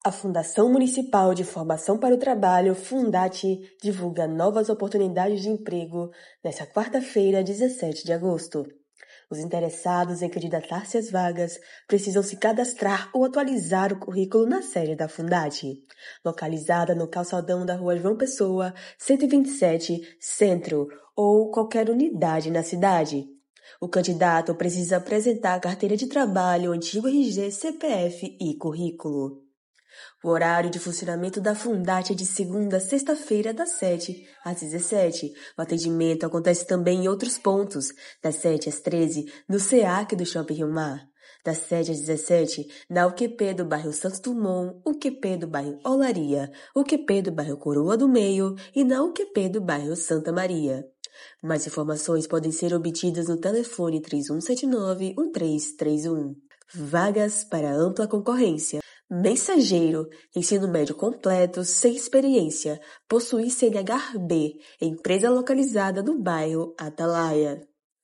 A Fundação Municipal de Formação para o Trabalho, Fundate, divulga novas oportunidades de emprego nesta quarta-feira, 17 de agosto. Os interessados em candidatar-se às vagas precisam se cadastrar ou atualizar o currículo na sede da Fundate, localizada no calçadão da Rua João Pessoa, 127, Centro, ou qualquer unidade na cidade. O candidato precisa apresentar a carteira de trabalho, antigo RG, CPF e currículo. O horário de funcionamento da Fundate é de segunda a sexta-feira, das 7 às 17. O atendimento acontece também em outros pontos, das 7 às 13, no SEAC do Shopping Rio Mar, das 7 às 17, na UQP do bairro Santos Dumont, UQP do bairro Olaria, UQP do bairro Coroa do Meio e na UQP do bairro Santa Maria. Mais informações podem ser obtidas no telefone 3179-1331. Vagas para ampla concorrência. Mensageiro, ensino médio completo, sem experiência, possui CNH-B, empresa localizada no bairro Atalaia.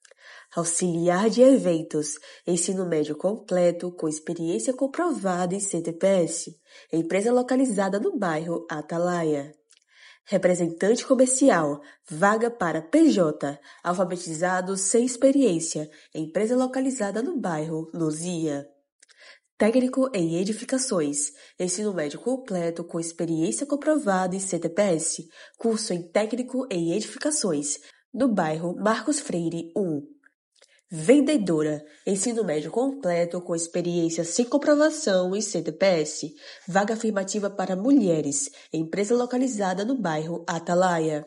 Auxiliar de eventos, ensino médio completo, com experiência comprovada em CTPS, empresa localizada no bairro Atalaia. Representante comercial, vaga para PJ, alfabetizado sem experiência, empresa localizada no bairro Luzia. Técnico em edificações, ensino médio completo com experiência comprovada em CTPS, curso em técnico em edificações, no bairro Marcos Freire 1. Vendedora, ensino médio completo com experiência sem comprovação em CTPS, vaga afirmativa para mulheres, empresa localizada no bairro Atalaia.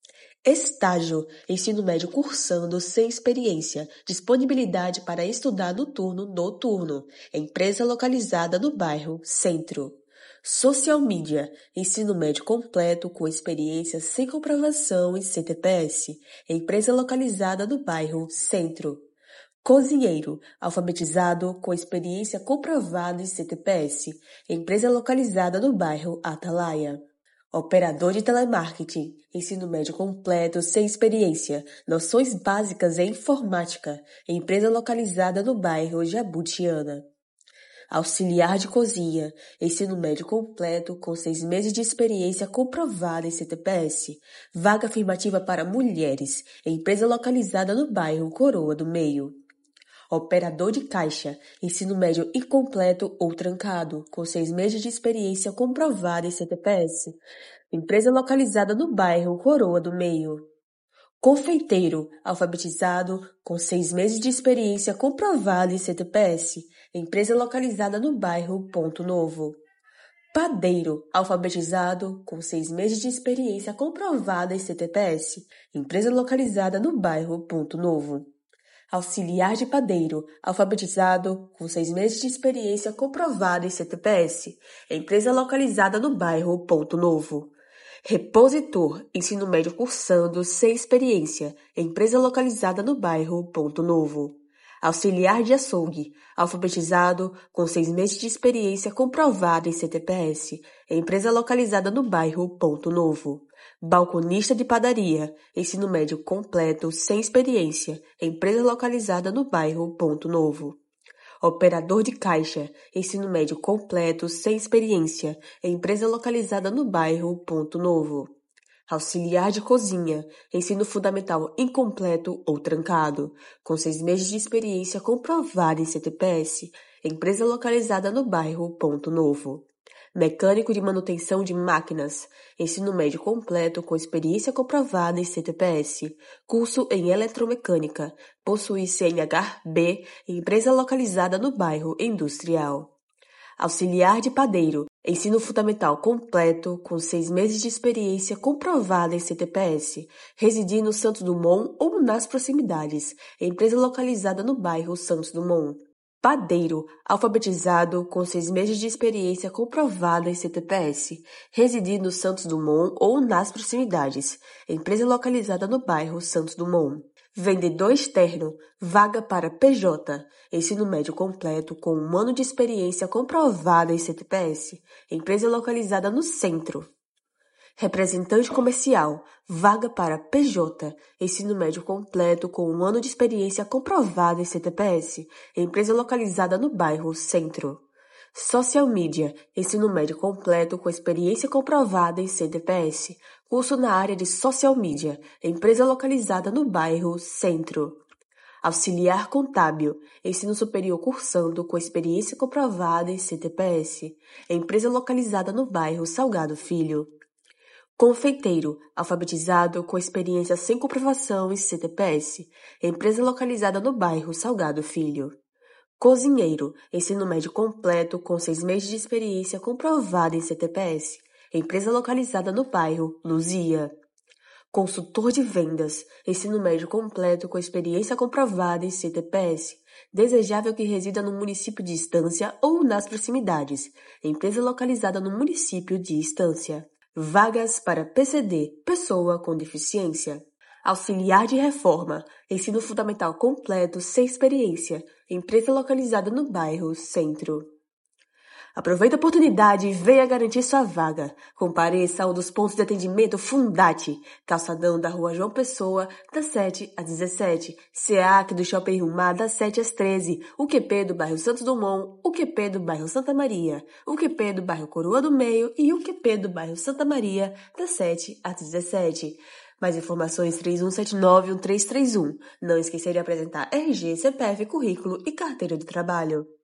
Estágio, ensino médio cursando sem experiência, disponibilidade para estudar no turno noturno, empresa localizada no bairro Centro. Social Media, ensino médio completo com experiência sem comprovação em CTPS, empresa localizada no bairro Centro. Cozinheiro, alfabetizado com experiência comprovada em CTPS, empresa localizada no bairro Atalaia. Operador de telemarketing, ensino médio completo sem experiência, noções básicas em informática, empresa localizada no bairro Jabutiana. Auxiliar de cozinha, ensino médio completo com 6 meses de experiência comprovada em CTPS, vaga afirmativa para mulheres, empresa localizada no bairro Coroa do Meio. Operador de caixa, ensino médio incompleto ou trancado, com 6 meses de experiência comprovada em CTPS, empresa localizada no bairro Coroa do Meio. Confeiteiro, alfabetizado, com 6 meses de experiência comprovada em CTPS, empresa localizada no bairro Ponto Novo. Padeiro, alfabetizado, com 6 meses de experiência comprovada em CTPS, empresa localizada no bairro Ponto Novo. Auxiliar de padeiro, alfabetizado, com 6 meses de experiência comprovada em CTPS, empresa localizada no bairro Ponto Novo. Repositor, ensino médio cursando, sem experiência, empresa localizada no bairro Ponto Novo. Auxiliar de açougue, alfabetizado, com 6 meses de experiência comprovada em CTPS, empresa localizada no bairro Ponto Novo. Balconista de padaria, ensino médio completo, sem experiência, empresa localizada no bairro Ponto Novo. Operador de caixa, ensino médio completo, sem experiência, empresa localizada no bairro Ponto Novo. Auxiliar de cozinha, ensino fundamental incompleto ou trancado, com 6 meses de experiência comprovada em CTPS, empresa localizada no bairro Ponto Novo. Mecânico de manutenção de máquinas, ensino médio completo com experiência comprovada em CTPS, curso em eletromecânica, possui CNH-B, empresa localizada no bairro Industrial. Auxiliar de padeiro, ensino fundamental completo com 6 meses de experiência comprovada em CTPS, residir no Santos Dumont ou nas proximidades, empresa localizada no bairro Santos Dumont. Padeiro, alfabetizado, com 6 meses de experiência comprovada em CTPS, residir no Santos Dumont ou nas proximidades, empresa localizada no bairro Santos Dumont. Vendedor externo, vaga para PJ, ensino médio completo com 1 ano de experiência comprovada em CTPS, empresa localizada no Centro. Representante comercial, vaga para PJ, ensino médio completo com 1 ano de experiência comprovada em CTPS, empresa localizada no bairro Centro. Social Media, ensino médio completo com experiência comprovada em CTPS. Curso na área de Social Media, empresa localizada no bairro Centro. Auxiliar Contábil, ensino superior cursando com experiência comprovada em CTPS. Empresa localizada no bairro Salgado Filho. Confeiteiro, alfabetizado com experiência sem comprovação em CTPS. Empresa localizada no bairro Salgado Filho. Cozinheiro, ensino médio completo com 6 meses de experiência comprovada em CTPS. Empresa localizada no bairro Luzia. Consultor de vendas, ensino médio completo com experiência comprovada em CTPS. Desejável que resida no município de Estância ou nas proximidades. Empresa localizada no município de Estância. Vagas para PCD, pessoa com deficiência. Auxiliar de reforma, ensino fundamental completo sem experiência. Empresa localizada no bairro Centro. Aproveite a oportunidade e venha garantir sua vaga. Compareça a um dos pontos de atendimento Fundati, calçadão da Rua João Pessoa, das 7 às 17, SEAC do Shopping Rumar, das 7 às 13, UQP do bairro Santos Dumont, UQP do bairro Santa Maria, UQP do bairro Coroa do Meio e UQP do bairro Santa Maria, das 7 às 17. Mais informações 3179-1331. Não esqueça de apresentar RG, CPF, currículo e carteira de trabalho.